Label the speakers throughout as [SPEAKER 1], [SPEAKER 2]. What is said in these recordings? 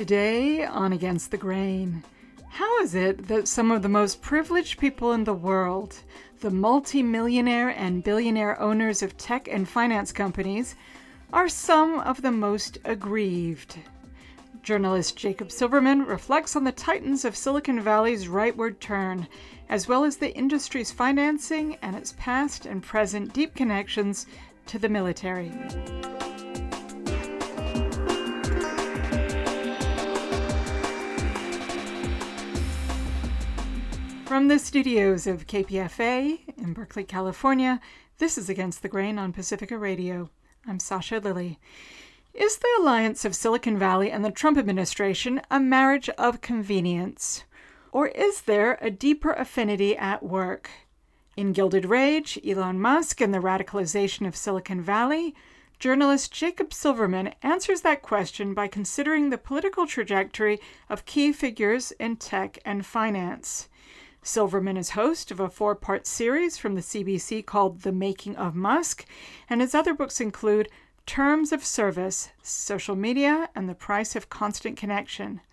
[SPEAKER 1] Today on Against the Grain, how is it that some of the most privileged people in the world, the multi-millionaire and billionaire owners of tech and finance companies, are some of the most aggrieved? Journalist Jacob Silverman reflects on the titans of Silicon Valley's rightward turn, as well as the industry's financing and its past and present deep connections to the military. From the studios of KPFA in Berkeley, California, this is Against the Grain on Pacifica Radio. I'm Sasha Lilly. Is the alliance of Silicon Valley and the Trump administration a marriage of convenience? Or is there a deeper affinity at work? In Gilded Rage, Elon Musk and the Radicalization of Silicon Valley, journalist Jacob Silverman answers that question by considering the political trajectory of key figures in tech and finance. Silverman is host of a 4-part series from the CBC called The Making of Musk, and his other books include Terms of Service, Social Media, and the Price of Constant Connection.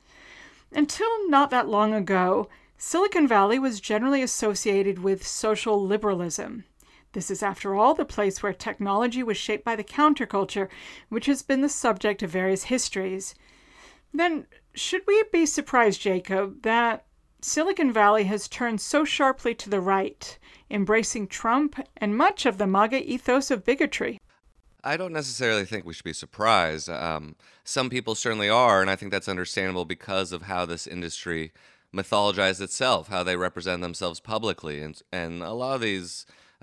[SPEAKER 1] Until not that long ago, Silicon Valley was generally associated with social liberalism. This is, after all, the place where technology was shaped by the counterculture, which has been the subject of various histories. Then, should we be surprised, Jacob, that Silicon Valley has turned so sharply to the right, embracing Trump and much of the MAGA ethos of bigotry?
[SPEAKER 2] I don't necessarily think we should be surprised. Some people certainly are, and I think that's understandable because of how this industry mythologized itself, how they represent themselves publicly. And a lot of these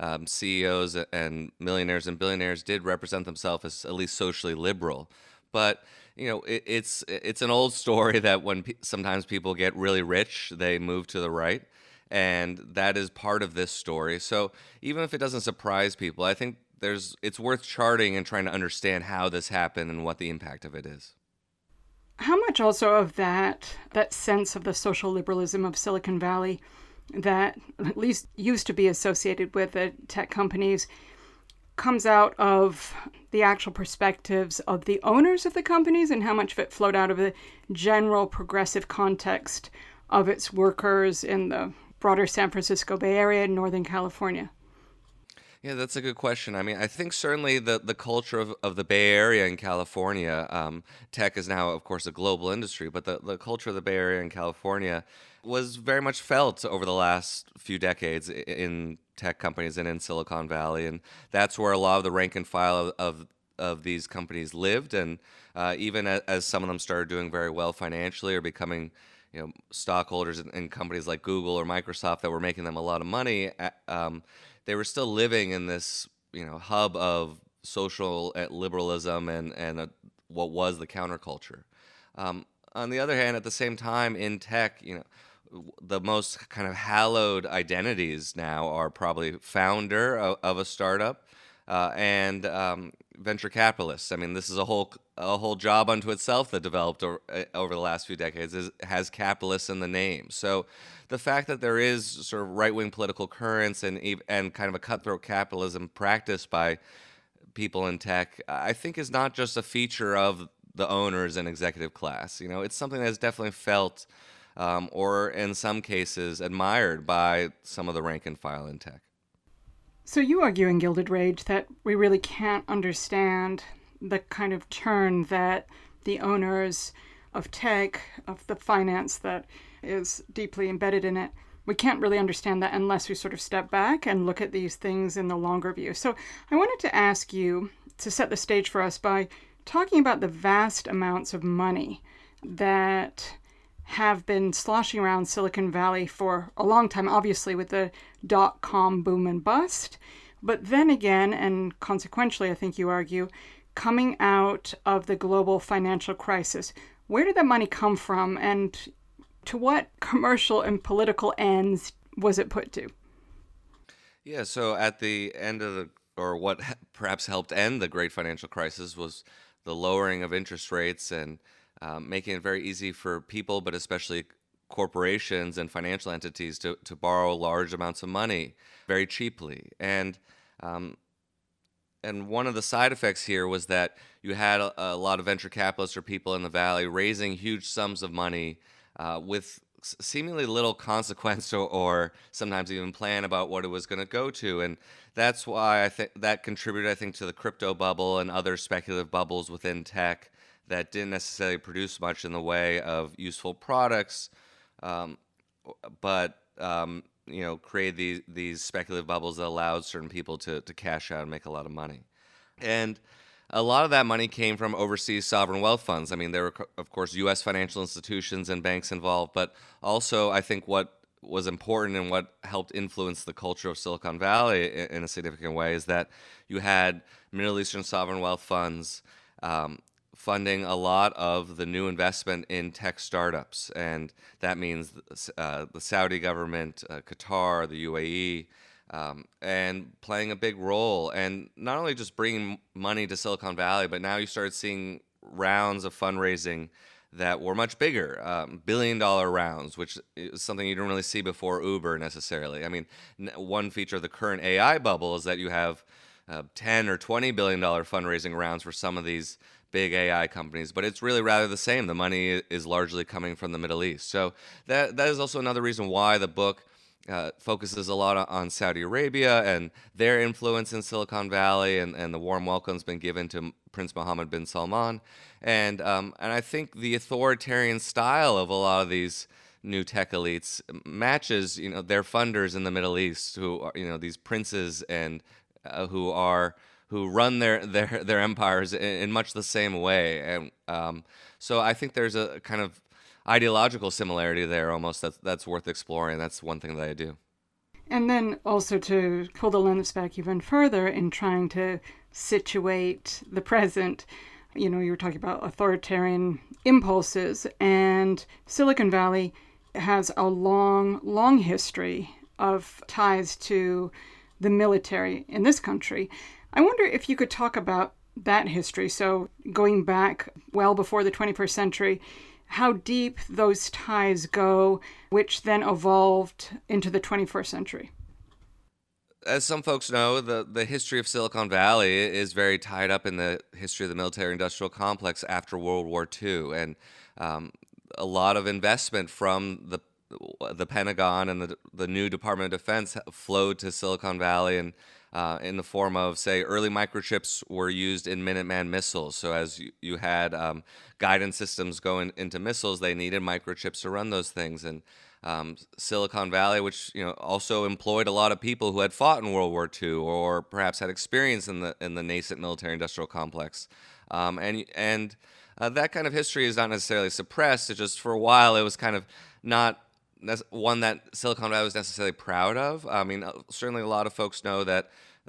[SPEAKER 2] CEOs and millionaires and billionaires did represent themselves as at least socially liberal. But it's an old story that when sometimes people get really rich, they move to the right, and that is part of this story. So even if it doesn't surprise people, I think it's worth charting and trying to understand how this happened and what the impact of it is.
[SPEAKER 1] How much also of that sense of the social liberalism of Silicon Valley that at least used to be associated with the tech companies comes out of the actual perspectives of the owners of the companies, and how much of it flowed out of the general progressive context of its workers in the broader San Francisco Bay Area and Northern California?
[SPEAKER 2] Yeah, that's a good question. I mean, I think certainly the culture of the Bay Area in California, tech is now, of course, a global industry, but the culture of the Bay Area in California was very much felt over the last few decades in tech companies and in Silicon Valley. And that's where a lot of the rank and file of these companies lived. And even as some of them started doing very well financially or becoming stockholders in companies like Google or Microsoft that were making them a lot of money, they were still living in this hub of social liberalism and what was the counterculture. On the other hand, at the same time in tech, the most kind of hallowed identities now are probably founder of a startup and venture capitalists. I mean, this is a whole job unto itself that developed over the last few decades. Has capitalists in the name. So the fact that there is sort of right-wing political currents and kind of a cutthroat capitalism practiced by people in tech, I think is not just a feature of the owners and executive class. It's something that's definitely felt or in some cases admired by some of the rank and file in tech.
[SPEAKER 1] So you argue in Gilded Rage that we really can't understand the kind of turn that the owners of tech, of the finance that is deeply embedded in it, we can't really understand that unless we sort of step back and look at these things in the longer view. So I wanted to ask you to set the stage for us by talking about the vast amounts of money that have been sloshing around Silicon Valley for a long time, obviously with the dot-com boom and bust, but then again, and consequentially, I think you argue, coming out of the global financial crisis. Where did that money come from, and to what commercial and political ends was it put to?
[SPEAKER 2] Yeah, so at the end of what perhaps helped end the great financial crisis was the lowering of interest rates and making it very easy for people, but especially corporations and financial entities to borrow large amounts of money very cheaply. And and one of the side effects here was that you had a lot of venture capitalists or people in the valley raising huge sums of money with seemingly little consequence or sometimes even plan about what it was going to go to. And that's why I think that contributed, I think, to the crypto bubble and other speculative bubbles within tech that didn't necessarily produce much in the way of useful products, um, but create these speculative bubbles that allowed certain people to cash out and make a lot of money. And a lot of that money came from overseas sovereign wealth funds. I mean, there were, of course, U.S. financial institutions and banks involved, but also I think what was important and what helped influence the culture of Silicon Valley in a significant way is that you had Middle Eastern sovereign wealth funds funding a lot of the new investment in tech startups. And that means the Saudi government, Qatar, the UAE, and playing a big role. And not only just bringing money to Silicon Valley, but now you started seeing rounds of fundraising that were much bigger, billion-dollar rounds, which is something you don't really see before Uber necessarily. I mean, one feature of the current AI bubble is that you have 10 or $20 billion fundraising rounds for some of these big AI companies, but it's really rather the same. The money is largely coming from the Middle East. So that is also another reason why the book focuses a lot on Saudi Arabia and their influence in Silicon Valley, and the warm welcome's been given to Prince Mohammed bin Salman. And I think the authoritarian style of a lot of these new tech elites matches, their funders in the Middle East, who are, these princes and who run their empires in much the same way. And so I think there's a kind of ideological similarity there almost that's worth exploring. That's one thing that I do.
[SPEAKER 1] And then also to pull the lens back even further in trying to situate the present, you were talking about authoritarian impulses, and Silicon Valley has a long, long history of ties to the military in this country. I wonder if you could talk about that history. So going back well before the 21st century, how deep those ties go, which then evolved into the 21st century.
[SPEAKER 2] As some folks know, the history of Silicon Valley is very tied up in the history of the military-industrial complex after World War II. And a lot of investment from the Pentagon and the new Department of Defense flowed to Silicon Valley, and in the form of, say, early microchips were used in Minuteman missiles. So as you had guidance systems going into missiles, they needed microchips to run those things. And Silicon Valley, which also employed a lot of people who had fought in World War II or perhaps had experience in the nascent military-industrial complex, and that kind of history is not necessarily suppressed. It just, for a while, it was kind of not one that Silicon Valley was necessarily proud of. I mean, certainly a lot of folks know that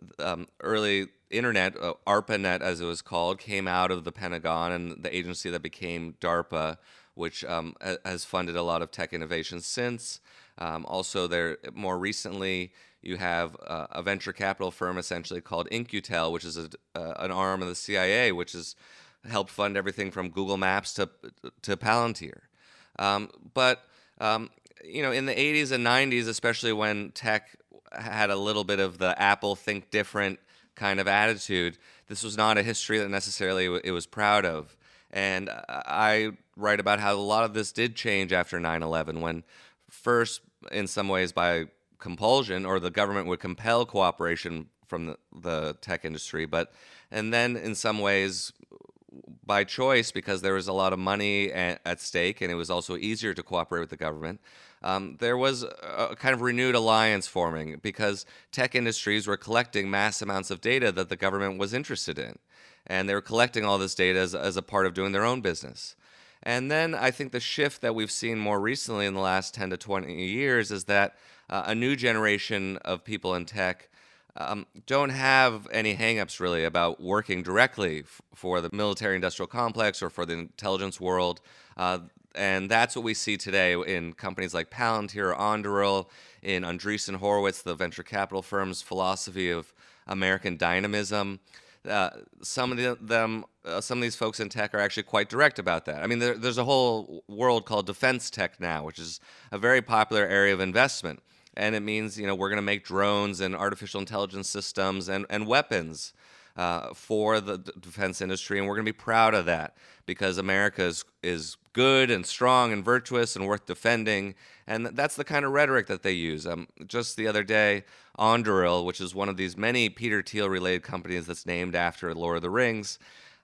[SPEAKER 2] early internet, ARPANET as it was called, came out of the Pentagon and the agency that became DARPA, which has funded a lot of tech innovation since. Also, there more recently, you have a venture capital firm essentially called In-Q-Tel, which is an arm of the CIA, which has helped fund everything from Google Maps to Palantir. But in the 80s and 90s, especially when tech had a little bit of the Apple think different kind of attitude, this was not a history that necessarily it was proud of. And I write about how a lot of this did change after 9/11, when first, in some ways by compulsion, or the government would compel cooperation from the tech industry, and then in some ways by choice, because there was a lot of money at stake and it was also easier to cooperate with the government. There was a kind of renewed alliance forming because tech industries were collecting mass amounts of data that the government was interested in. And they were collecting all this data as a part of doing their own business. And then I think the shift that we've seen more recently in the last 10 to 20 years is that a new generation of people in tech don't have any hangups really about working directly for the military-industrial complex or for the intelligence world. And that's what we see today in companies like Palantir or Anduril, in Andreessen Horowitz, the venture capital firm's philosophy of American dynamism. Some of these folks in tech are actually quite direct about that. I mean, there's a whole world called defense tech now, which is a very popular area of investment. And it means, we're going to make drones and artificial intelligence systems and weapons. for the defense industry, and we're going to be proud of that because America is good and strong and virtuous and worth defending. And that's the kind of rhetoric that they use. Just the other day, Anduril, which is one of these many Peter Thiel-related companies that's named after Lord of the Rings,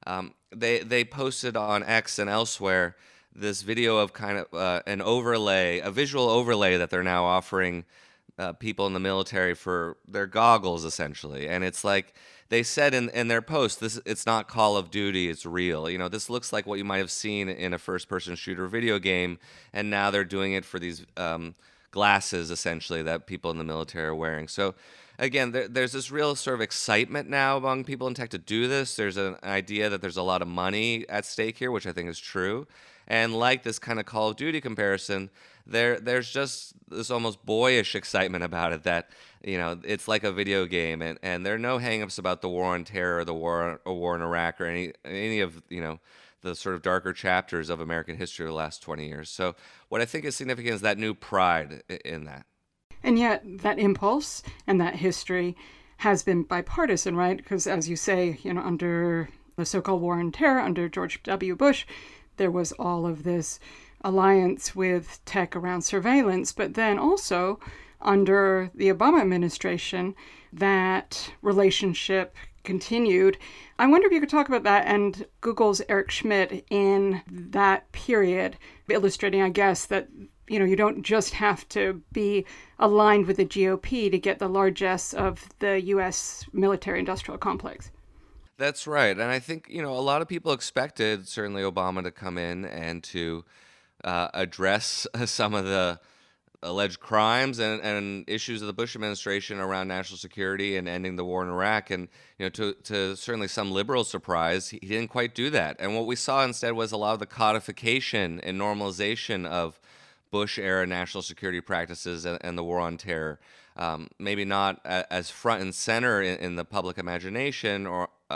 [SPEAKER 2] they posted on X and elsewhere this video of kind of an overlay, a visual overlay that they're now offering people in the military for their goggles, essentially. And it's like they said in their post, it's not Call of Duty, it's real. This looks like what you might have seen in a first-person shooter video game, and now they're doing it for these glasses, essentially, that people in the military are wearing. So again, there's this real sort of excitement now among people in tech to do this. There's an idea that there's a lot of money at stake here, which I think is true. And like this kind of Call of Duty comparison, there's just this almost boyish excitement about it that, it's like a video game, and there are no hangups about the war on terror, or the war in Iraq, or any of, the sort of darker chapters of American history of the last 20 years. So what I think is significant is that new pride in that.
[SPEAKER 1] And yet that impulse and that history has been bipartisan, right? Because as you say, under the so-called war on terror, under George W. Bush, there was all of this alliance with tech around surveillance, but then also under the Obama administration, that relationship continued. I wonder if you could talk about that and Google's Eric Schmidt in that period, illustrating, I guess, that you don't just have to be aligned with the GOP to get the largesse of the U.S. military-industrial complex.
[SPEAKER 2] That's right. And I think, a lot of people expected, certainly, Obama to come in and to address some of the alleged crimes and issues of the Bush administration around national security and ending the war in Iraq. And, to certainly some liberal surprise, he didn't quite do that. And what we saw instead was a lot of the codification and normalization of Bush-era national security practices and the war on terror. Maybe not as front and center in the public imagination,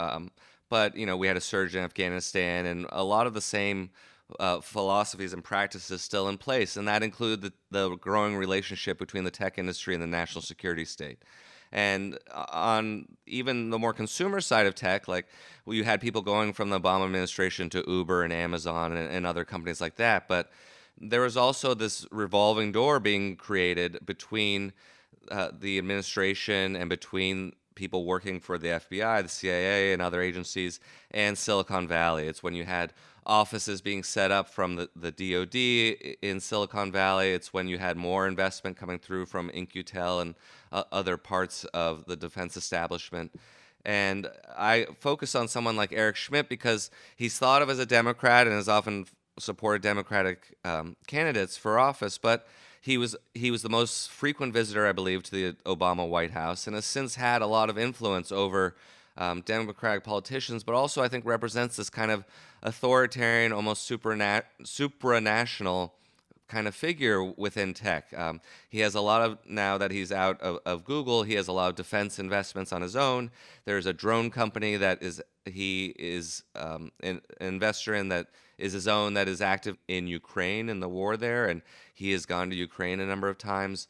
[SPEAKER 2] but we had a surge in Afghanistan, and a lot of the same philosophies and practices still in place, and that included the growing relationship between the tech industry and the national security state. And on even the more consumer side of tech, like you had people going from the Obama administration to Uber and Amazon and other companies like that, but there was also this revolving door being created between the administration and between people working for the FBI, the CIA, and other agencies, and Silicon Valley. It's when you had offices being set up from the DoD in Silicon Valley. It's when you had more investment coming through from In-Q-Tel and other parts of the defense establishment. And I focus on someone like Eric Schmidt because he's thought of as a Democrat and has often supported Democratic candidates for office, but he was the most frequent visitor, I believe, to the Obama White House, and has since had a lot of influence over Democratic politicians, but also I think represents this kind of authoritarian, almost supranational kind of figure within tech. He has a lot of, now that he's out of Google, he has a lot of defense investments on his own. There's a drone company that he is an investor in that is his own, that is active in Ukraine in the war there, and he has gone to Ukraine a number of times.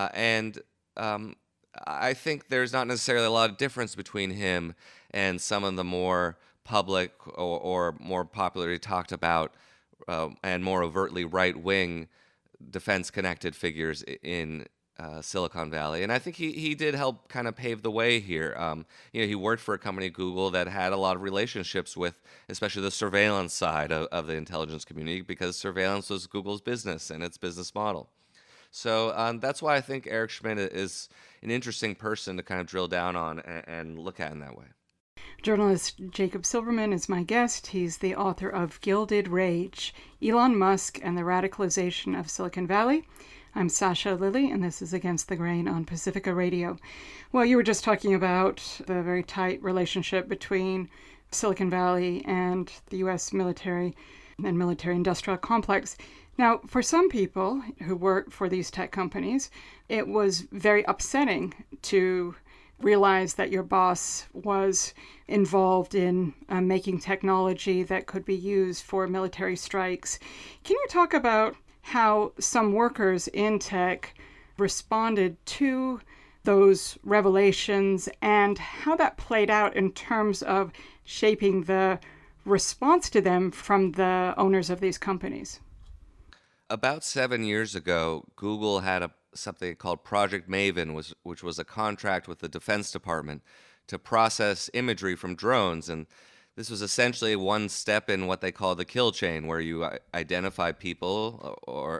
[SPEAKER 2] I think there's not necessarily a lot of difference between him and some of the more public or more popularly talked about and more overtly right-wing defense-connected figures in Silicon Valley. And I think he did help kind of pave the way here. He worked for a company, Google, that had a lot of relationships with especially the surveillance side of the intelligence community, because surveillance was Google's business and its business model. So that's why I think Eric Schmidt is an interesting person to kind of drill down on and look at in that way.
[SPEAKER 1] Journalist Jacob Silverman is my guest. He's the author of Gilded Rage, Elon Musk and the Radicalization of Silicon Valley. I'm Sasha Lilley, and this is Against the Grain on Pacifica Radio. Well, you were just talking about the very tight relationship between Silicon Valley and the U.S. military and military-industrial complex. Now, for some people who work for these tech companies, it was very upsetting to realize that your boss was involved in making technology that could be used for military strikes. Can you talk about how some workers in tech responded to those revelations and how that played out in terms of shaping the response to them from the owners of these companies?
[SPEAKER 2] About 7 years ago, Google had something called Project Maven, which was a contract with the Defense Department to process imagery from drones. And this was essentially one step in what they call the kill chain, where you identify people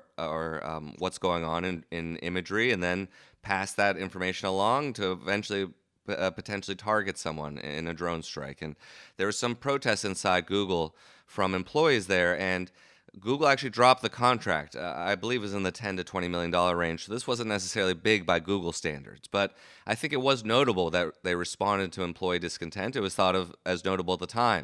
[SPEAKER 2] or what's going on in imagery, and then pass that information along to eventually potentially target someone in a drone strike. And there was some protests inside Google from employees there, and Google actually dropped the contract. I believe it was in the $10 to $20 million range. So this wasn't necessarily big by Google standards, but I think it was notable that they responded to employee discontent. It was thought of as notable at the time.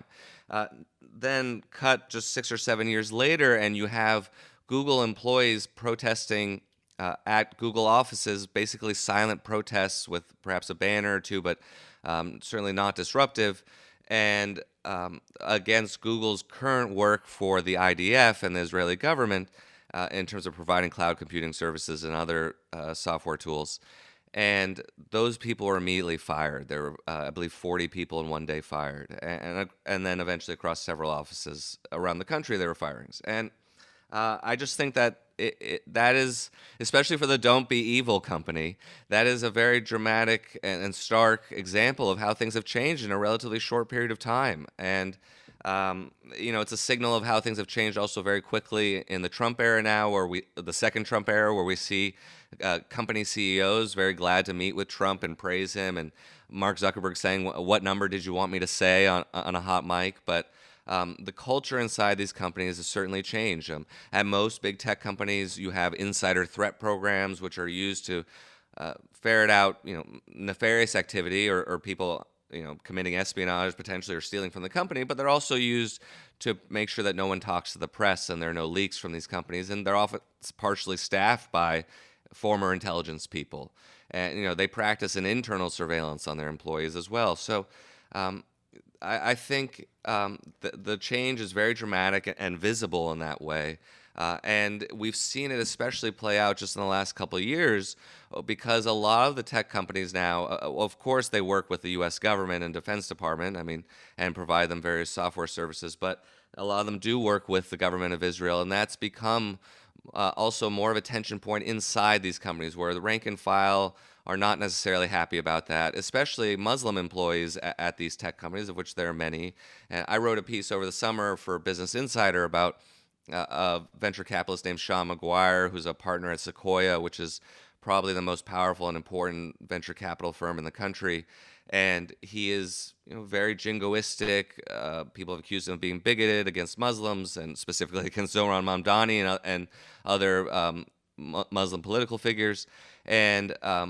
[SPEAKER 2] Then cut just 6 or 7 years later, and you have Google employees protesting at Google offices, basically silent protests with perhaps a banner or two, but certainly not disruptive. And against Google's current work for the IDF and the Israeli government in terms of providing cloud computing services and other software tools. And those people were immediately fired. There were, I believe, 40 people in one day fired. And then eventually across several offices around the country, there were firings. And I just think that that is, especially for the Don't Be Evil company, that is a very dramatic and stark example of how things have changed in a relatively short period of time. And, it's a signal of how things have changed also very quickly in the Trump era now, the second Trump era, where we see company CEOs very glad to meet with Trump and praise him, and Mark Zuckerberg saying, "What number did you want me to say on a hot mic?" But the culture inside these companies has certainly changed. At most big tech companies, you have insider threat programs, which are used to ferret out, nefarious activity or people, committing espionage potentially or stealing from the company. But they're also used to make sure that no one talks to the press and there are no leaks from these companies. And they're often partially staffed by former intelligence people, and they practice an internal surveillance on their employees as well. So. I think the change is very dramatic and visible in that way. And we've seen it especially play out just in the last couple of years because a lot of the tech companies now, of course, they work with the U.S. government and Defense Department, and provide them various software services. But a lot of them do work with the government of Israel, and that's become also more of a tension point inside these companies where the rank and file are not necessarily happy about that, especially Muslim employees at these tech companies, of which there are many. And I wrote a piece over the summer for Business Insider about a venture capitalist named Sean McGuire, who's a partner at Sequoia, which is probably the most powerful and important venture capital firm in the country. And he is very jingoistic. People have accused him of being bigoted against Muslims, and specifically against Zohran Mamdani and other Muslim political figures. And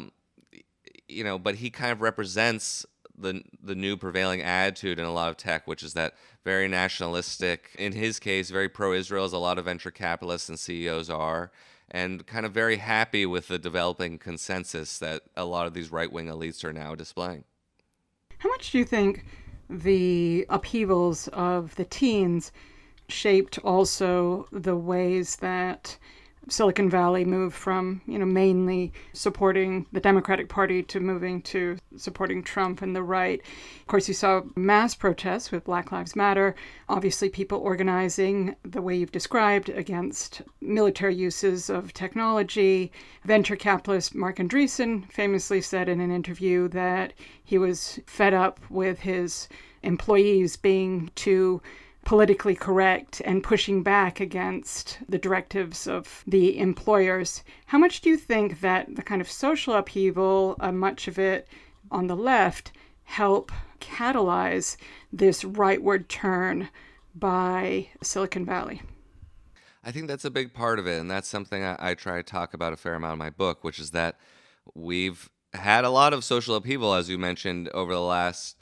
[SPEAKER 2] but he kind of represents the new prevailing attitude in a lot of tech, which is that very nationalistic, in his case, very pro-Israel, as a lot of venture capitalists and CEOs are, and kind of very happy with the developing consensus that a lot of these right-wing elites are now displaying.
[SPEAKER 1] How much do you think the upheavals of the teens shaped also the ways that Silicon Valley moved from, mainly supporting the Democratic Party to moving to supporting Trump and the right? Of course, you saw mass protests with Black Lives Matter, obviously people organizing the way you've described against military uses of technology. Venture capitalist Marc Andreessen famously said in an interview that he was fed up with his employees being too politically correct and pushing back against the directives of the employers. How much do you think that the kind of social upheaval, much of it on the left, help catalyze this rightward turn by Silicon Valley?
[SPEAKER 2] I think that's a big part of it, and that's something I try to talk about a fair amount in my book, which is that we've had a lot of social upheaval, as you mentioned, over the last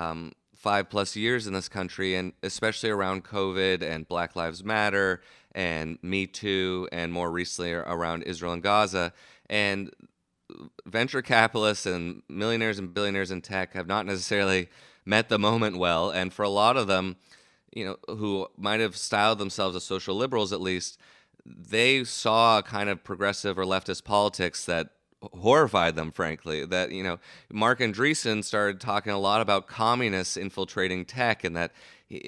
[SPEAKER 2] 5+ years in this country, and especially around COVID and Black Lives Matter and Me Too, and more recently around Israel and Gaza. And venture capitalists and millionaires and billionaires in tech have not necessarily met the moment well. And for a lot of them, who might have styled themselves as social liberals at least, they saw a kind of progressive or leftist politics that horrified them, frankly. That, Mark Andreessen started talking a lot about communists infiltrating tech, and that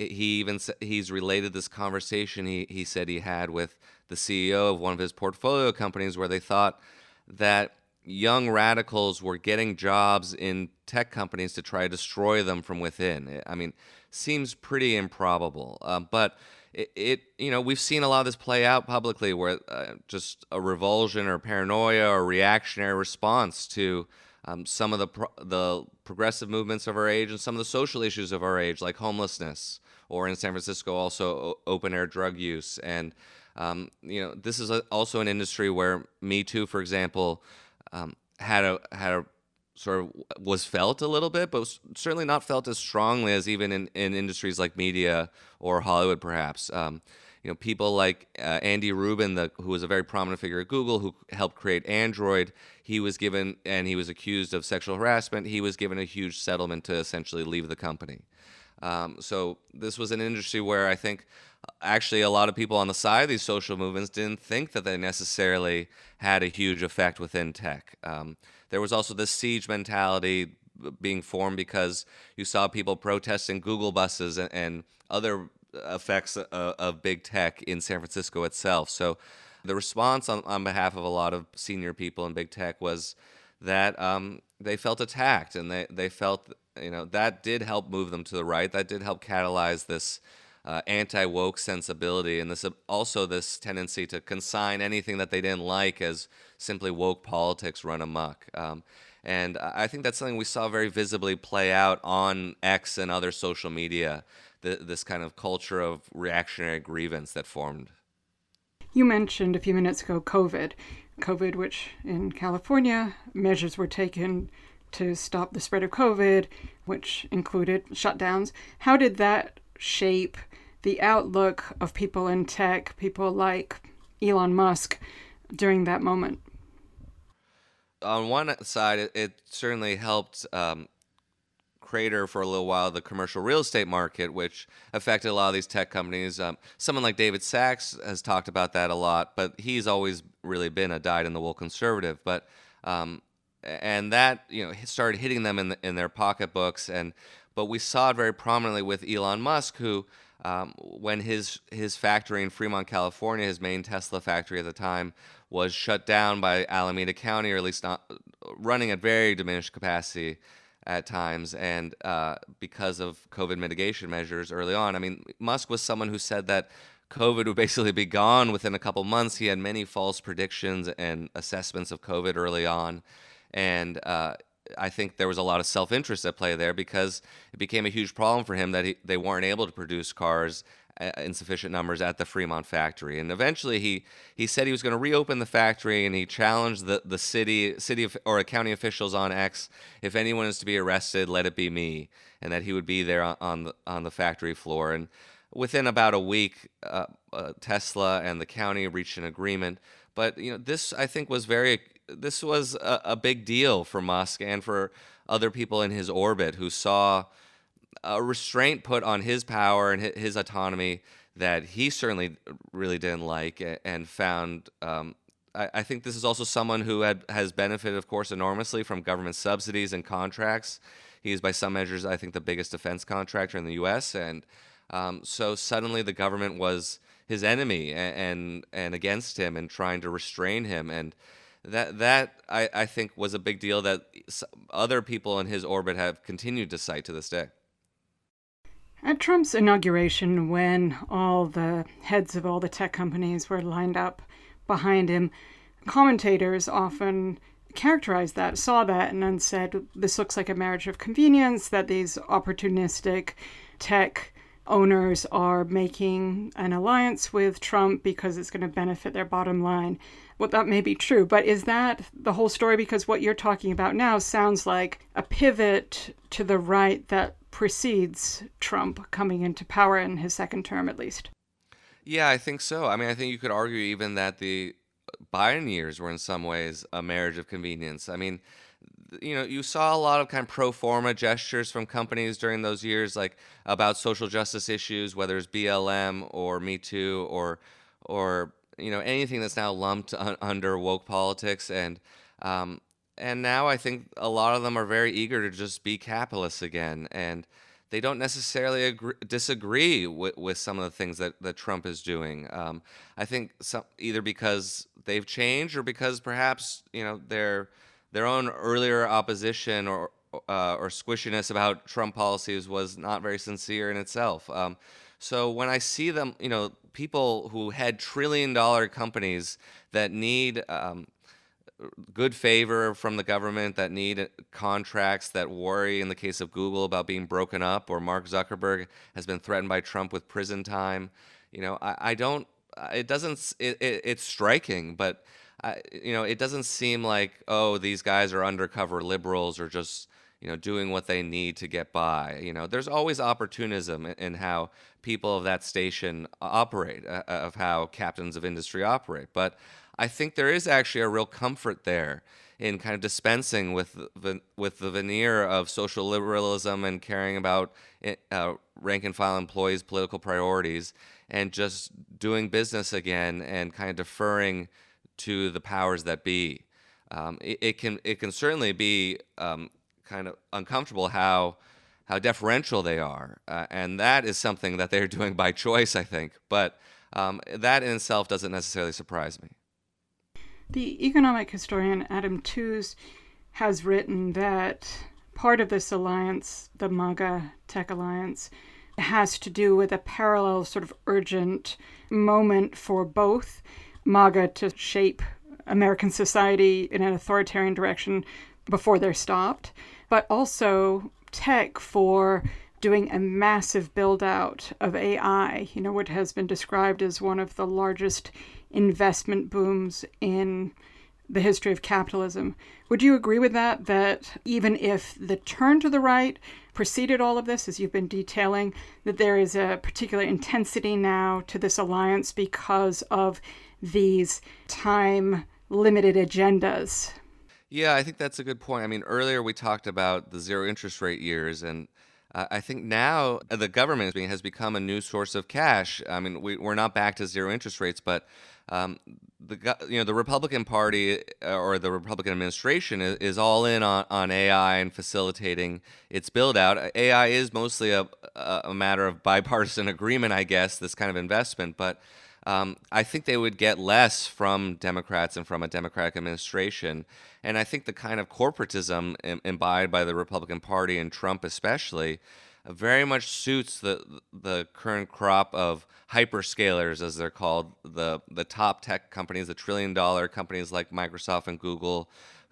[SPEAKER 2] he's related this conversation he said he had with the CEO of one of his portfolio companies, where they thought that young radicals were getting jobs in tech companies to try to destroy them from within. I mean, seems pretty improbable, but we've seen a lot of this play out publicly, where just a revulsion or paranoia or reactionary response to some of the progressive movements of our age and some of the social issues of our age, like homelessness, or in San Francisco also open air drug use. And this is also an industry where Me Too, for example, had a sort of was felt a little bit, but was certainly not felt as strongly as even in industries like media or Hollywood, perhaps. People like Andy Rubin, who was a very prominent figure at Google, who helped create Android. He was accused of sexual harassment. He was given a huge settlement to essentially leave the company. So this was an industry where I think actually a lot of people on the side of these social movements didn't think that they necessarily had a huge effect within tech. There was also this siege mentality being formed because you saw people protesting Google buses and other effects of big tech in San Francisco itself. So the response on behalf of a lot of senior people in big tech was that they felt attacked, and they felt, that did help move them to the right. That did help catalyze this anti-woke sensibility, and this tendency to consign anything that they didn't like as simply woke politics run amok. And I think that's something we saw very visibly play out on X and other social media, this kind of culture of reactionary grievance that formed.
[SPEAKER 1] You mentioned a few minutes ago COVID, which in California, measures were taken to stop the spread of COVID, which included shutdowns. How did that shape the outlook of people in tech, people like Elon Musk, during that moment?
[SPEAKER 2] On one side, it certainly helped crater for a little while the commercial real estate market, which affected a lot of these tech companies. Someone like David Sachs has talked about that a lot, but he's always really been a dyed-in-the-wool conservative. But and that started hitting them in their pocketbooks, but we saw it very prominently with Elon Musk, who when his factory in Fremont, California, his main Tesla factory at the time, was shut down by Alameda County, or at least not running at very diminished capacity at times, and because of COVID mitigation measures early on. I mean, Musk was someone who said that COVID would basically be gone within a couple months. He had many false predictions and assessments of COVID early on, and I think there was a lot of self-interest at play there, because it became a huge problem for him that they weren't able to produce cars in sufficient numbers at the Fremont factory. And eventually he said he was going to reopen the factory, and he challenged the city or county officials on X, if anyone is to be arrested, let it be me, and that he would be there on the factory floor. And within about a week, Tesla and the county reached an agreement. But this, I think, was a big deal for Musk and for other people in his orbit, who saw a restraint put on his power and his autonomy that he certainly really didn't like, and found. I think this is also someone who has benefited, of course, enormously from government subsidies and contracts. He is, by some measures, I think, the biggest defense contractor in the U.S., and so suddenly the government was his enemy and against him and trying to restrain him. And that I think was a big deal that other people in his orbit have continued to cite to this day.
[SPEAKER 1] At Trump's inauguration, when all the heads of all the tech companies were lined up behind him, commentators often characterized that, saw that, and then said, this looks like a marriage of convenience, that these opportunistic tech owners are making an alliance with Trump because it's going to benefit their bottom line. Well, that may be true, but is that the whole story? Because what you're talking about now sounds like a pivot to the right that precedes Trump coming into power in his second term, at least.
[SPEAKER 2] Yeah, I think so. I mean, I think you could argue even that the Biden years were in some ways a marriage of convenience. I mean, you saw a lot of kind of pro forma gestures from companies during those years, like about social justice issues, whether it's BLM or Me Too or anything that's now lumped under woke politics. And And now I think a lot of them are very eager to just be capitalists again. And they don't necessarily disagree with some of the things that Trump is doing. I think either because they've changed or because perhaps their own earlier opposition or squishiness about Trump policies was not very sincere in itself. So when I see them, people who had trillion-dollar companies that need good favor from the government, that need contracts, that worry in the case of Google about being broken up, or Mark Zuckerberg has been threatened by Trump with prison time. I don't. It doesn't. It's striking, but it doesn't seem like, oh, these guys are undercover liberals or just doing what they need to get by. There's always opportunism in how people of that station operate, of how captains of industry operate, but I think there is actually a real comfort there in kind of dispensing with the veneer of social liberalism and caring about rank and file employees' political priorities, and just doing business again and kind of deferring to the powers that be. It can certainly be kind of uncomfortable how deferential they are, and that is something that they're doing by choice, I think. But that in itself doesn't necessarily surprise me.
[SPEAKER 1] The economic historian Adam Tooze has written that part of this alliance, the MAGA Tech Alliance, has to do with a parallel sort of urgent moment for both MAGA to shape American society in an authoritarian direction before they're stopped, but also tech for doing a massive build-out of AI, what has been described as one of the largest investment booms in the history of capitalism. Would you agree with that even if the turn to the right preceded all of this, as you've been detailing, that there is a particular intensity now to this alliance because of these time-limited agendas?
[SPEAKER 2] Yeah, I think that's a good point. I mean, earlier we talked about the zero interest rate years, and I think now the government has become a new source of cash. I mean, we're not back to zero interest rates, but the Republican Party or the Republican administration is all in on AI and facilitating its build out. AI is mostly a matter of bipartisan agreement, I guess, this kind of investment, but I think they would get less from Democrats and from a Democratic administration. And I think the kind of corporatism imbibed by the Republican Party and Trump especially very much suits the current crop of hyperscalers, as they're called, the top tech companies, the trillion-dollar companies like Microsoft and Google,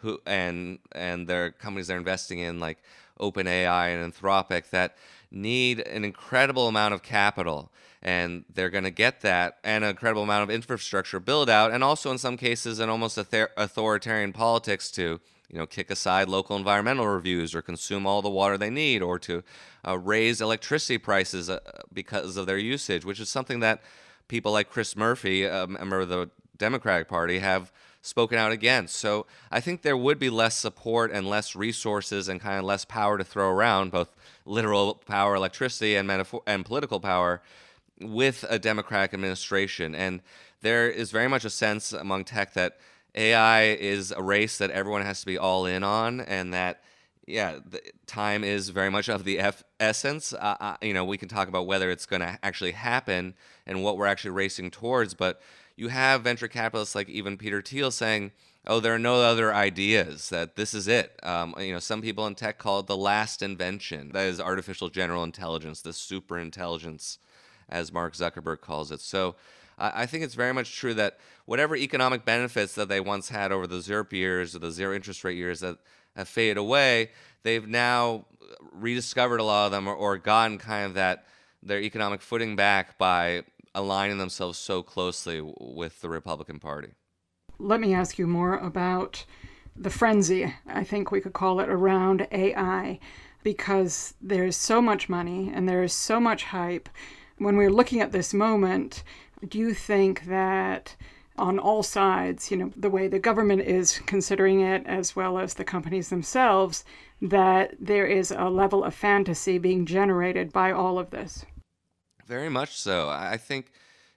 [SPEAKER 2] and their companies they're investing in like OpenAI and Anthropic, that need an incredible amount of capital. And they're going to get that, and an incredible amount of infrastructure build out, and also in some cases an almost authoritarian politics to kick aside local environmental reviews or consume all the water they need, or to raise electricity prices because of their usage, which is something that people like Chris Murphy, a member of the Democratic Party, have spoken out against. So I think there would be less support and less resources and kind of less power to throw around, both literal power, electricity, and political power, with a Democratic administration. And there is very much a sense among tech that AI is a race that everyone has to be all in on, and that, the time is very much of the essence. We can talk about whether it's going to actually happen and what we're actually racing towards, but you have venture capitalists like even Peter Thiel saying, oh, there are no other ideas, that this is it. Some people in tech call it the last invention. That is artificial general intelligence, the super intelligence, as Mark Zuckerberg calls it. So I think it's very much true that whatever economic benefits that they once had over the ZIRP years or the zero interest rate years that have faded away, they've now rediscovered a lot of them, or gotten kind of their economic footing back by aligning themselves so closely with the Republican Party.
[SPEAKER 1] Let me ask you more about the frenzy, I think we could call it, around AI, because there's so much money and there is so much hype. When we're looking at this moment, do you think that on all sides, the way the government is considering it, as well as the companies themselves, that there is a level of fantasy being generated by all of this?
[SPEAKER 2] Very much so. I think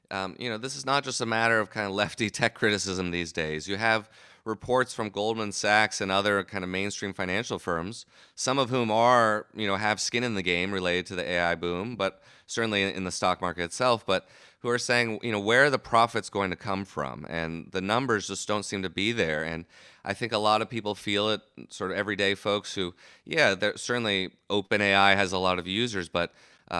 [SPEAKER 2] This is not just a matter of kind of lefty tech criticism these days. You have reports from Goldman Sachs and other kind of mainstream financial firms, some of whom are, have skin in the game related to the AI boom, but certainly in the stock market itself, but who are saying, where are the profits going to come from? And the numbers just don't seem to be there. And I think a lot of people feel it, sort of everyday folks who, certainly OpenAI has a lot of users, but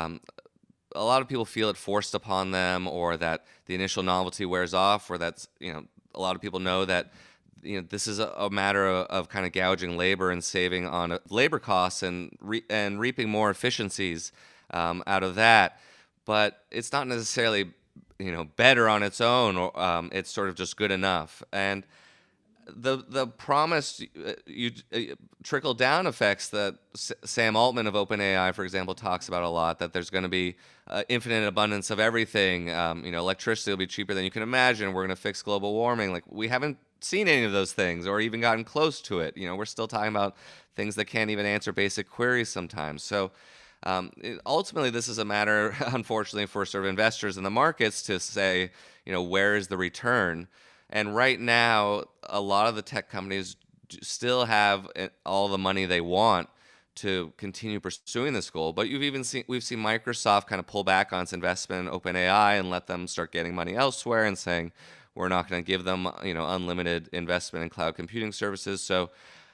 [SPEAKER 2] a lot of people feel it forced upon them, or that the initial novelty wears off, or that's, a lot of people know that, this is a matter of kind of gouging labor and saving on labor costs and reaping more efficiencies out of that. But it's not necessarily, better on its own, or it's sort of just good enough. And the promised trickle down effects that Sam Altman of OpenAI, for example, talks about a lot, that there's going to be infinite abundance of everything. Electricity will be cheaper than you can imagine. We're going to fix global warming. Like, we haven't seen any of those things, or even gotten close to it. We're still talking about things that can't even answer basic queries sometimes. So ultimately, this is a matter, unfortunately, for sort of investors in the markets to say, where is the return? And right now, a lot of the tech companies still have all the money they want to continue pursuing this goal. But we've seen Microsoft kind of pull back on its investment in OpenAI and let them start getting money elsewhere, and saying, we're not going to give them, unlimited investment in cloud computing services. So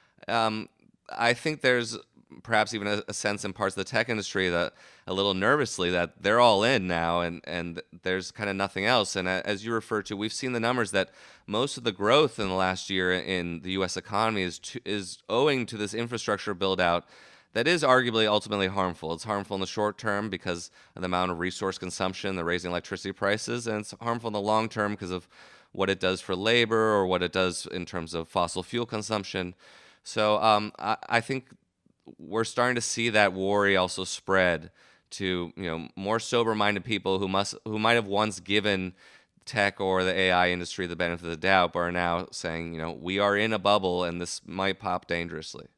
[SPEAKER 2] I think there's perhaps even a sense in parts of the tech industry that, a little nervously, that they're all in now, and there's kind of nothing else. And as you refer to, we've seen the numbers that most of the growth in the last year in the U.S. economy is owing to this infrastructure build out that is arguably ultimately harmful. It's harmful in the short term because of the amount of resource consumption, the raising electricity prices, and it's harmful in the long term because of what it does for labor, or what it does in terms of fossil fuel consumption. So I think we're starting to see that worry also spread to more sober-minded people who might have once given tech or the AI industry the benefit of the doubt, but are now saying, we are in a bubble and this might pop dangerously.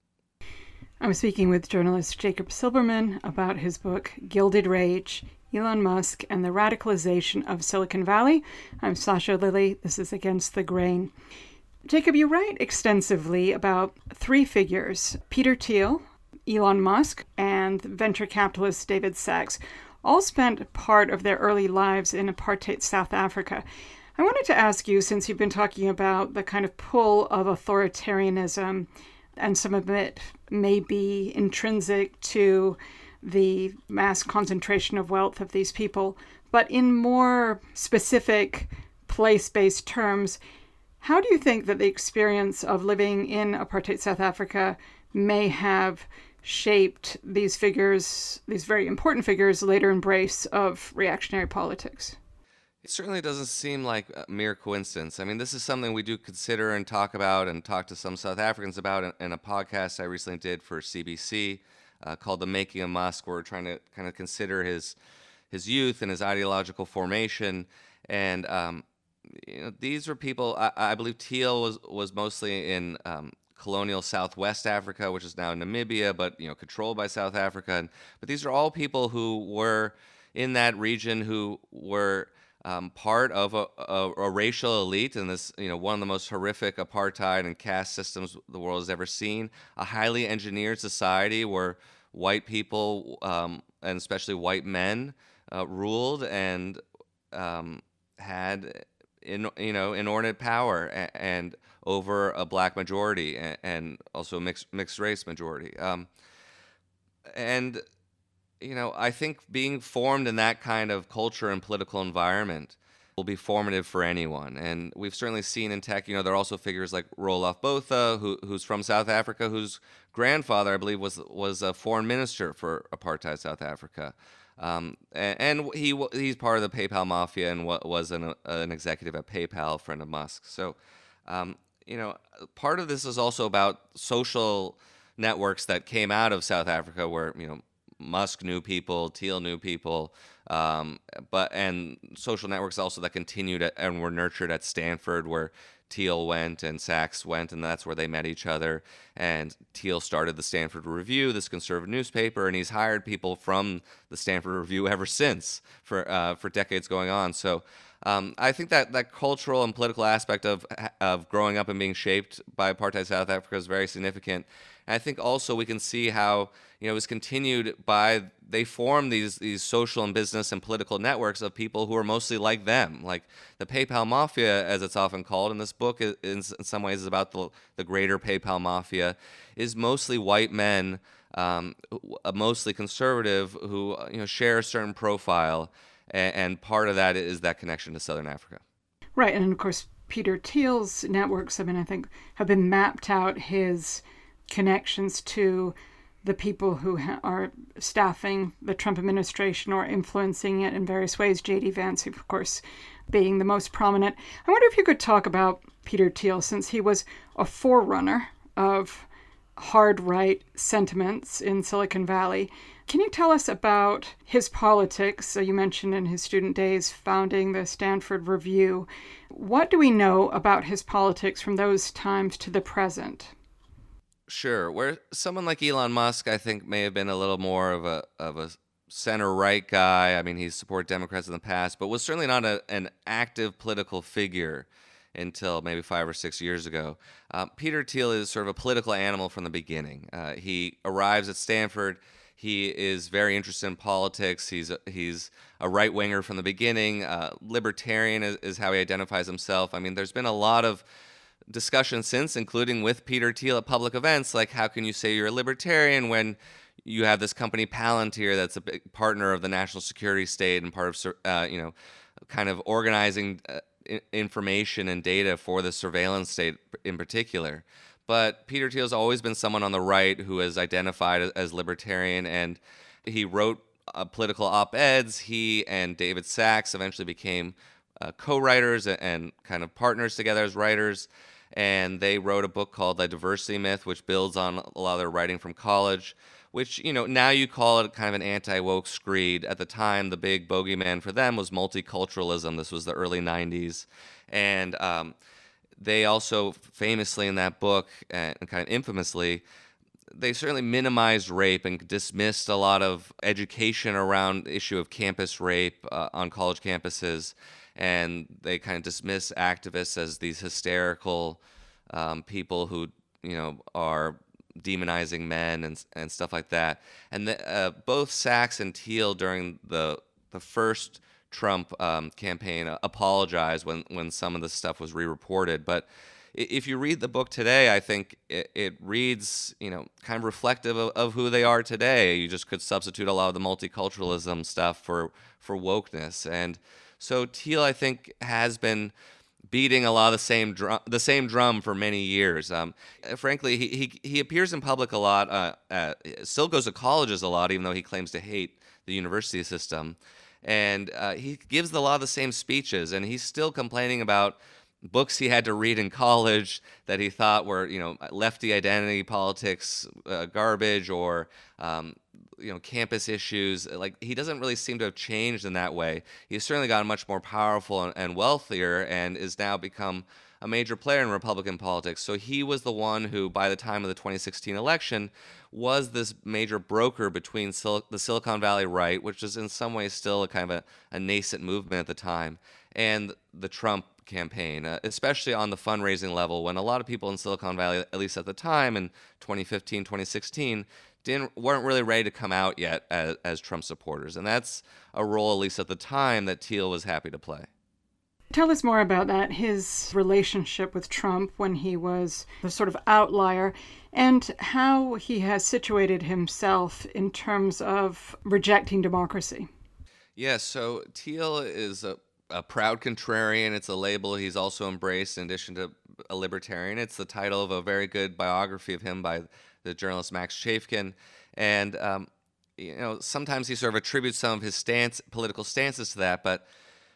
[SPEAKER 1] I'm speaking with journalist Jacob Silberman about his book, Gilded Rage, Elon Musk and the Radicalization of Silicon Valley. I'm Sasha Lilley. This is Against the Grain. Jacob, you write extensively about three figures, Peter Thiel, Elon Musk, and venture capitalist David Sacks, all spent part of their early lives in apartheid South Africa. I wanted to ask you, since you've been talking about the kind of pull of authoritarianism, and some of it may be intrinsic to the mass concentration of wealth of these people, but in more specific place-based terms, how do you think that the experience of living in apartheid South Africa may have shaped these figures, these very important figures' later embrace of reactionary politics?
[SPEAKER 2] It certainly doesn't seem like a mere coincidence. I mean, this is something we do consider and talk about, and talk to some South Africans about in a podcast I recently did for CBC called The Making of Musk, where we're trying to kind of consider his youth and his ideological formation. And these were people, I believe Thiel was mostly in colonial Southwest Africa, which is now Namibia, but controlled by South Africa. But these are all people who were in that region, who were part of a racial elite in this, one of the most horrific apartheid and caste systems the world has ever seen. A highly engineered society where white people, and especially white men, ruled and had inordinate power and over a black majority and also a mixed race majority. I think being formed in that kind of culture and political environment will be formative for anyone. And we've certainly seen in tech, there are also figures like Roelof Botha, who's from South Africa, whose grandfather, I believe, was a foreign minister for apartheid South Africa. And he's part of the PayPal mafia and was an executive at PayPal, a friend of Musk. So, part of this is also about social networks that came out of South Africa where, Musk knew people, Thiel knew people, and social networks also that continued and were nurtured at Stanford, where Thiel went and Sachs went, and that's where they met each other. And Thiel started the Stanford Review, this conservative newspaper, and he's hired people from the Stanford Review ever since for decades going on. So I think that cultural and political aspect of growing up and being shaped by apartheid South Africa is very significant. And I think also we can see how it was continued by they formed these social and business and political networks of people who are mostly like them, like the PayPal Mafia, as it's often called. And this book, in some ways, is about the greater PayPal Mafia, is mostly white men, mostly conservative, who share a certain profile, and part of that is that connection to Southern Africa.
[SPEAKER 1] Right, and of course, Peter Thiel's networks, I think, have been mapped out, his connections to the people who are staffing the Trump administration or influencing it in various ways. J.D. Vance, of course, being the most prominent. I wonder if you could talk about Peter Thiel, since he was a forerunner of hard right sentiments in Silicon Valley. Can you tell us about his politics? So you mentioned in his student days founding the Stanford Review. What do we know about his politics from those times to the present?
[SPEAKER 2] Sure. Where someone like Elon Musk, I think, may have been a little more of a center-right guy. He's supported Democrats in the past, but was certainly not an active political figure until maybe 5 or 6 years ago. Peter Thiel is sort of a political animal from the beginning. He arrives at Stanford. He is very interested in politics. He's a right-winger from the beginning. Libertarian is how he identifies himself. There's been a lot of discussion since, including with Peter Thiel at public events, like how can you say you're a libertarian when you have this company Palantir that's a big partner of the national security state and part of kind of organizing information and data for the surveillance state in particular. But Peter Thiel's always been someone on the right who has identified as libertarian, and he wrote political op-eds. He and David Sachs eventually became co-writers and kind of partners together as writers. And they wrote a book called The Diversity Myth, which builds on a lot of their writing from college, which, now you call it kind of an anti-woke screed. At the time, the big bogeyman for them was multiculturalism. This was the early 90s. And they also famously in that book, and kind of infamously, they certainly minimized rape and dismissed a lot of education around the issue of campus rape on college campuses. And they kind of dismiss activists as these hysterical people who, are demonizing men and stuff like that. And both Sachs and Thiel during the first Trump campaign apologized when some of this stuff was re-reported. But if you read the book today, I think it reads, kind of reflective of who they are today. You just could substitute a lot of the multiculturalism stuff for wokeness. And so Thiel, I think, has been beating a lot of the same drum for many years. Frankly, he appears in public a lot, still goes to colleges a lot, even though he claims to hate the university system. And he gives a lot of the same speeches, and he's still complaining about books he had to read in college that he thought were, lefty identity politics garbage, or campus issues. Like, he doesn't really seem to have changed in that way. He's certainly gotten much more powerful and wealthier, and is now become a major player in Republican politics. So he was the one who, by the time of the 2016 election, was this major broker between the Silicon Valley right, which is in some ways still a kind of a nascent movement at the time, and the Trump campaign, especially on the fundraising level, when a lot of people in Silicon Valley, at least at the time in 2015, 2016, weren't really ready to come out yet as Trump supporters. And that's a role, at least at the time, that Thiel was happy to play.
[SPEAKER 1] Tell us more about that, his relationship with Trump when he was the sort of outlier, and how he has situated himself in terms of rejecting democracy.
[SPEAKER 2] Yeah, so Thiel is a proud contrarian. It's a label he's also embraced in addition to a libertarian. It's the title of a very good biography of him by the journalist Max Chafkin. And, sometimes he sort of attributes some of his political stances to that, but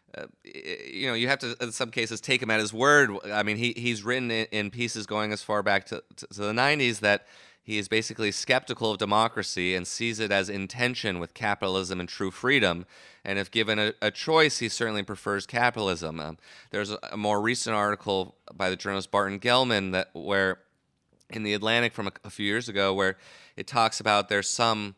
[SPEAKER 2] you have to, in some cases, take him at his word. He's written in pieces going as far back to the 90s that he is basically skeptical of democracy and sees it as in tension with capitalism and true freedom. And if given a choice, he certainly prefers capitalism. There's a more recent article by the journalist Barton Gellman where in the Atlantic from a few years ago, where it talks about there's some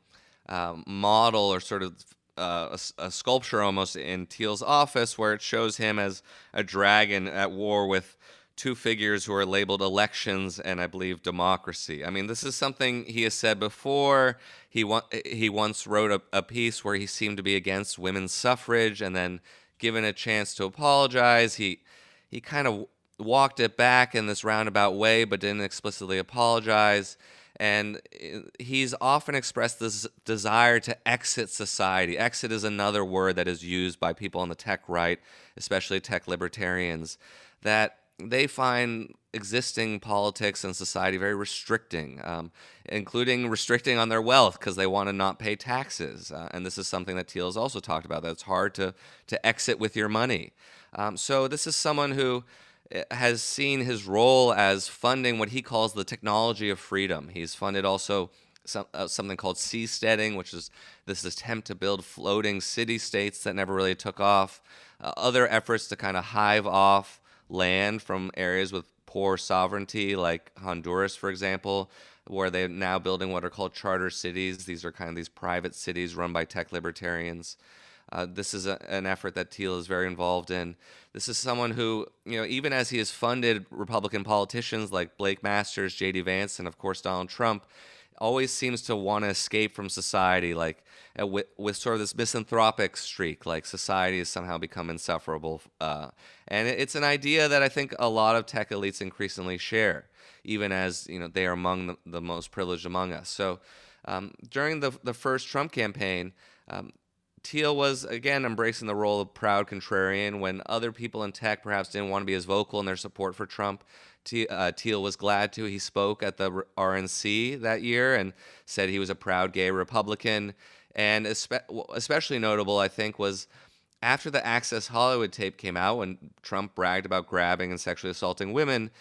[SPEAKER 2] model or sort of a sculpture almost in Thiel's office where it shows him as a dragon at war with two figures who are labeled elections and I believe democracy. I mean, this is something he has said before. He once wrote a piece where he seemed to be against women's suffrage, and then given a chance to apologize, he kind of walked it back in this roundabout way, but didn't explicitly apologize. And he's often expressed this desire to exit society. Exit is another word that is used by people on the tech right, especially tech libertarians, that they find existing politics and society very restricting, including restricting on their wealth because they want to not pay taxes. And this is something that Thiel has also talked about, that it's hard to exit with your money. So this is someone who has seen his role as funding what he calls the technology of freedom. He's funded also something called seasteading, which is this attempt to build floating city-states that never really took off. Other efforts to kind of hive off land from areas with poor sovereignty, like Honduras, for example, where they're now building what are called charter cities. These are kind of these private cities run by tech libertarians. This is an effort that Thiel is very involved in. This is someone who, even as he has funded Republican politicians like Blake Masters, J.D. Vance, and of course Donald Trump, always seems to want to escape from society, like with sort of this misanthropic streak, like society has somehow become insufferable. And it's an idea that I think a lot of tech elites increasingly share, even as they are among the most privileged among us. So during the first Trump campaign, Thiel was, again, embracing the role of proud contrarian when other people in tech perhaps didn't want to be as vocal in their support for Trump. Thiel was glad to. He spoke at the RNC that year and said he was a proud gay Republican. And especially notable, I think, was after the Access Hollywood tape came out, when Trump bragged about grabbing and sexually assaulting women,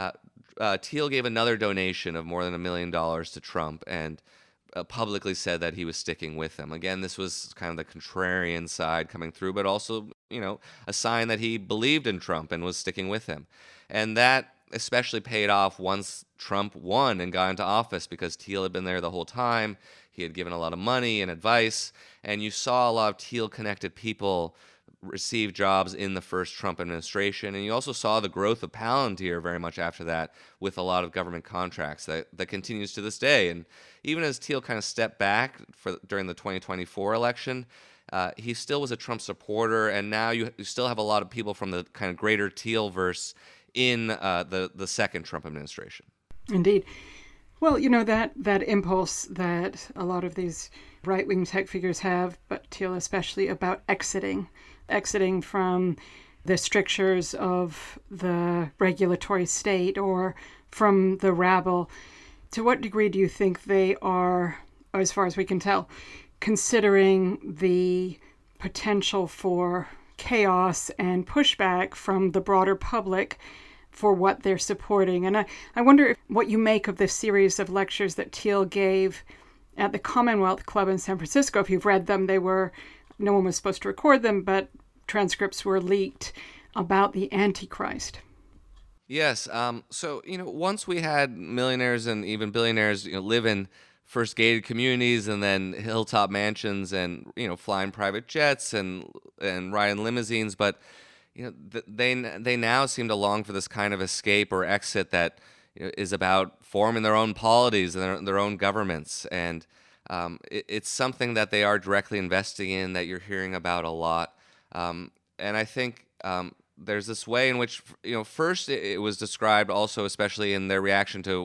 [SPEAKER 2] Thiel gave another donation of more than $1 million to Trump and publicly said that he was sticking with him. Again, this was kind of the contrarian side coming through, but also, a sign that he believed in Trump and was sticking with him. And that especially paid off once Trump won and got into office, because Thiel had been there the whole time. He had given a lot of money and advice, and you saw a lot of Thiel-connected people receive jobs in the first Trump administration. And you also saw the growth of Palantir very much after that, with a lot of government contracts that continues to this day. And even as Thiel kind of stepped back during the 2024 election, he still was a Trump supporter. And now you still have a lot of people from the kind of greater Thiel-verse in the second Trump administration. Indeed.
[SPEAKER 1] Well, that impulse that a lot of these right-wing tech figures have, but Thiel especially, about exiting from the strictures of the regulatory state or from the rabble. To what degree do you think they are, as far as we can tell, considering the potential for chaos and pushback from the broader public for what they're supporting? And I wonder what you make of this series of lectures that Thiel gave at the Commonwealth Club in San Francisco. If you've read them, no one was supposed to record them, but transcripts were leaked about the Antichrist.
[SPEAKER 2] Yes. So, once we had millionaires and even billionaires, live in first gated communities and then hilltop mansions and, flying private jets and ride in limousines. But, they now seem to long for this kind of escape or exit that is about forming their own polities and their own governments. And it's something that they are directly investing in, that you're hearing about a lot. And I think there's this way in which, first it was described also, especially in their reaction to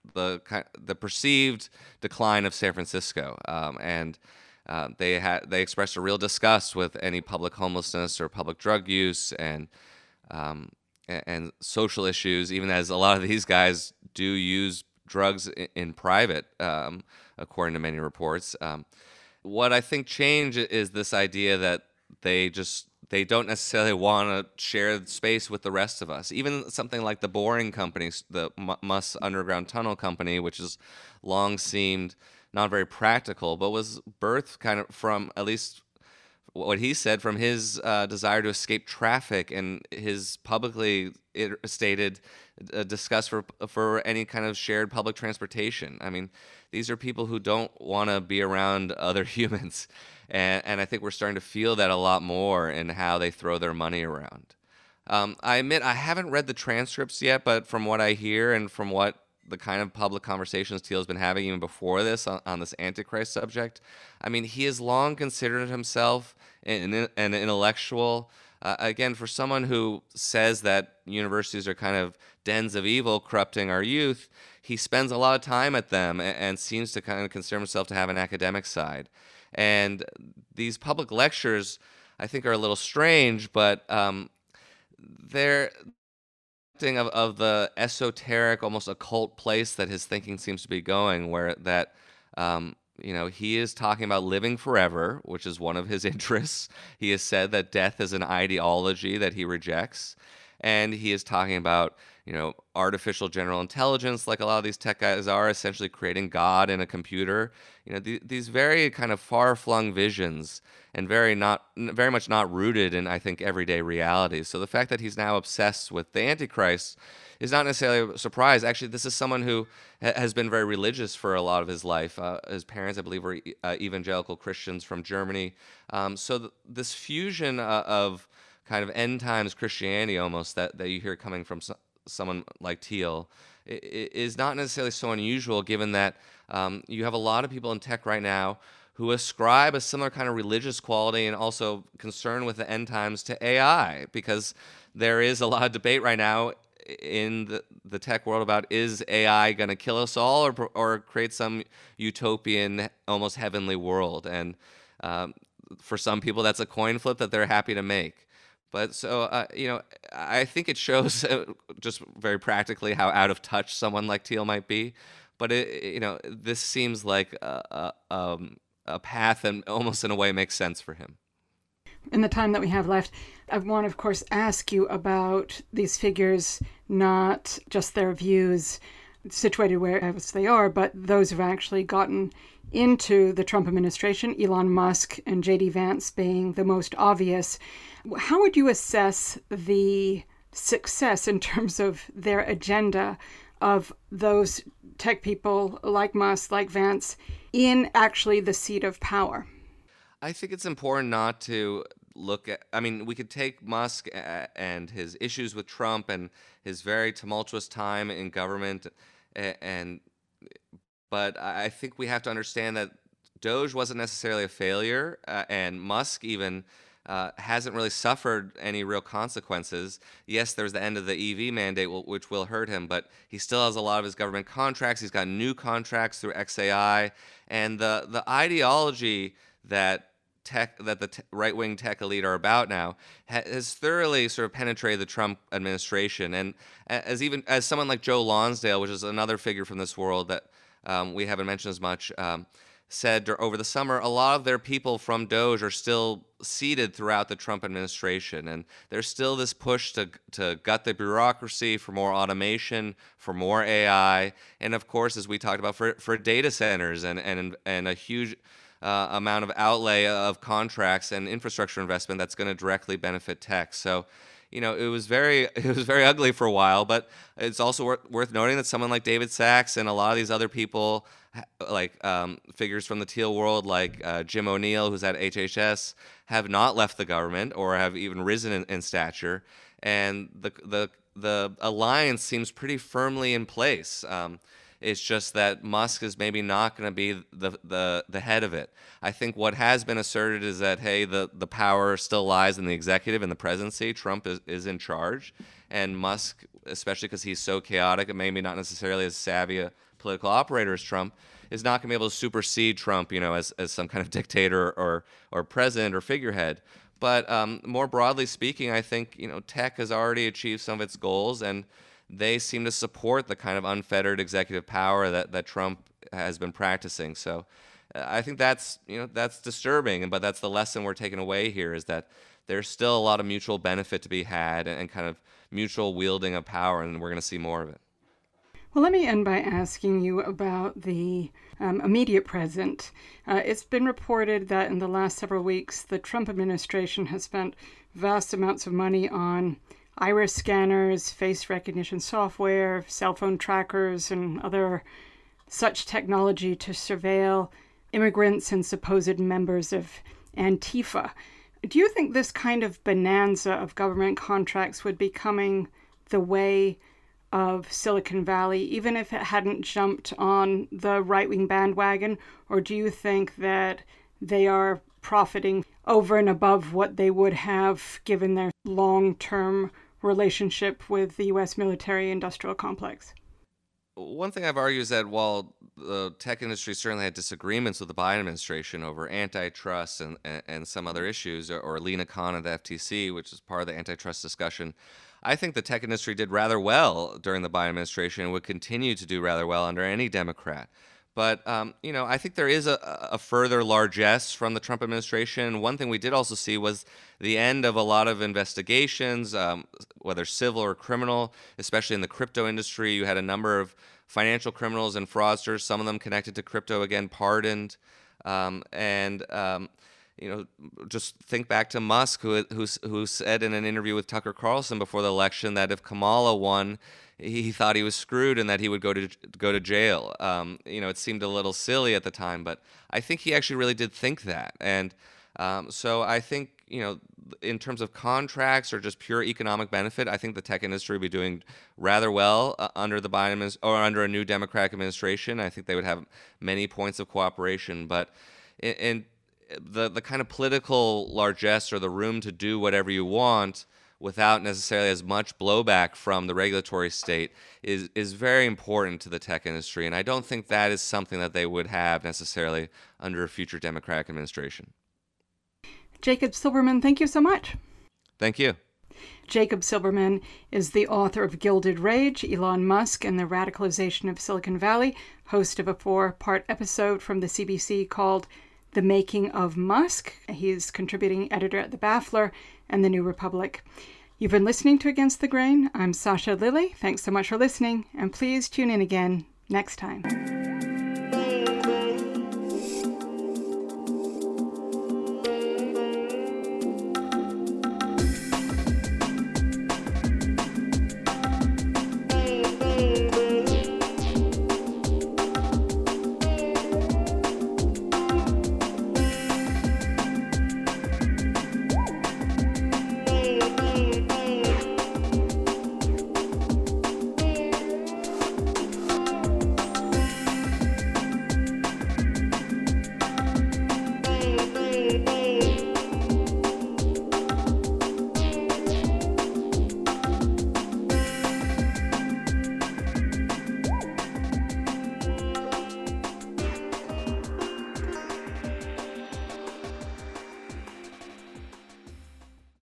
[SPEAKER 2] the perceived decline of San Francisco, and they expressed a real disgust with any public homelessness or public drug use and social issues, even as a lot of these guys do use drugs in private, according to many reports. What I think changed is this idea that they don't necessarily want to share space with the rest of us. Even something like the Boring Company, the Musk Underground Tunnel Company, which has long seemed not very practical, but was birthed kind of from, at least what he said, from his desire to escape traffic and his publicly stated disgust for any kind of shared public transportation. I mean, these are people who don't want to be around other humans. And I think we're starting to feel that a lot more in how they throw their money around. I admit I haven't read the transcripts yet, but from what I hear and from what the kind of public conversations Thiel has been having even before this on this Antichrist subject, I mean, he has long considered himself an intellectual. Again, for someone who says that universities are kind of dens of evil corrupting our youth, he spends a lot of time at them and seems to kind of consider himself to have an academic side. And these public lectures, I think, are a little strange, but they're of the esoteric, almost occult place that his thinking seems to be going, where that he is talking about living forever, which is one of his interests. He has said that death is an ideology that he rejects, and he is talking about artificial general intelligence, like a lot of these tech guys are, essentially creating God in a computer. These very kind of far-flung visions, and very much not rooted in, I think, everyday reality. So the fact that he's now obsessed with the Antichrist is not necessarily a surprise. Actually, this is someone who has been very religious for a lot of his life. His parents, I believe, were evangelical Christians from Germany. So this fusion of kind of end times Christianity, almost, that you hear coming from someone like Thiel, is not necessarily so unusual, given that you have a lot of people in tech right now who ascribe a similar kind of religious quality and also concern with the end times to AI, because there is a lot of debate right now in the tech world about, is AI going to kill us all or create some utopian, almost heavenly world? And for some people, that's a coin flip that they're happy to make. But so, I think it shows just very practically how out of touch someone like Thiel might be. But this seems like a path, and almost in a way makes sense for him.
[SPEAKER 1] In the time that we have left, I want to, of course, ask you about these figures, not just their views situated wherever they are, but those who've actually gotten into the Trump administration, Elon Musk and J.D. Vance being the most obvious. How would you assess the success in terms of their agenda of those tech people like Musk, like Vance, in actually the seat of power?
[SPEAKER 2] I think it's important not to look at, I mean, we could take Musk and his issues with Trump and his very tumultuous time in government, but I think we have to understand that Doge wasn't necessarily a failure, and Musk even hasn't really suffered any real consequences. Yes, there's the end of the EV mandate, which will hurt him, but he still has a lot of his government contracts. He's got new contracts through XAI, and the ideology that the right-wing tech elite are about now has thoroughly sort of penetrated the Trump administration. And as someone like Joe Lonsdale, which is another figure from this world that we haven't mentioned as much, said over the summer, a lot of their people from Doge are still seated throughout the Trump administration. And there's still this push to gut the bureaucracy for more automation, for more AI, and of course, as we talked about, for data centers and a huge amount of outlay of contracts and infrastructure investment that's going to directly benefit tech. So, it was very ugly for a while, but it's also worth noting that someone like David Sachs and a lot of these other people, like figures from the Thiel world, like Jim O'Neill, who's at HHS, have not left the government or have even risen in stature, and the alliance seems pretty firmly in place. It's just that Musk is maybe not going to be the head of it. I think what has been asserted is that, hey, the power still lies in the executive and the presidency. Trump is in charge, and Musk, especially because he's so chaotic and maybe not necessarily as savvy a political operator as Trump, is not going to be able to supersede Trump, as some kind of dictator or president or figurehead. But more broadly speaking, I think tech has already achieved some of its goals, and they seem to support the kind of unfettered executive power that Trump has been practicing. So I think that's disturbing, but that's the lesson we're taking away here, is that there's still a lot of mutual benefit to be had and kind of mutual wielding of power, and we're going to see more of it.
[SPEAKER 1] Well, let me end by asking you about the immediate present. It's been reported that in the last several weeks, the Trump administration has spent vast amounts of money on iris scanners, face recognition software, cell phone trackers, and other such technology to surveil immigrants and supposed members of Antifa. Do you think this kind of bonanza of government contracts would be coming the way of Silicon Valley, even if it hadn't jumped on the right-wing bandwagon? Or do you think that they are profiting over and above what they would have given their long-term relationship with the U.S. military-industrial complex?
[SPEAKER 2] One thing I've argued is that while the tech industry certainly had disagreements with the Biden administration over antitrust and some other issues, or Lina Khan at the FTC, which is part of the antitrust discussion, I think the tech industry did rather well during the Biden administration and would continue to do rather well under any Democrat. But, I think there is a further largesse from the Trump administration. One thing we did also see was the end of a lot of investigations, whether civil or criminal, especially in the crypto industry. You had a number of financial criminals and fraudsters, some of them connected to crypto, again, pardoned. Just think back to Musk, who said in an interview with Tucker Carlson before the election that if Kamala won, he thought he was screwed and that he would go to jail. It seemed a little silly at the time, but I think he actually really did think that. And so I think, in terms of contracts or just pure economic benefit, I think the tech industry would be doing rather well under the Biden or under a new Democratic administration. I think they would have many points of cooperation, but in the kind of political largesse or the room to do whatever you want without necessarily as much blowback from the regulatory state is very important to the tech industry. And I don't think that is something that they would have necessarily under a future Democratic administration.
[SPEAKER 1] Jacob Silberman, thank you so much.
[SPEAKER 2] Thank you.
[SPEAKER 1] Jacob Silberman is the author of Gilded Rage, Elon Musk and the Radicalization of Silicon Valley, host of a 4-part episode from the CBC called The Making of Musk. He's contributing editor at The Baffler and The New Republic. You've been listening to Against the Grain. I'm Sasha Lilley. Thanks so much for listening, and please tune in again next time.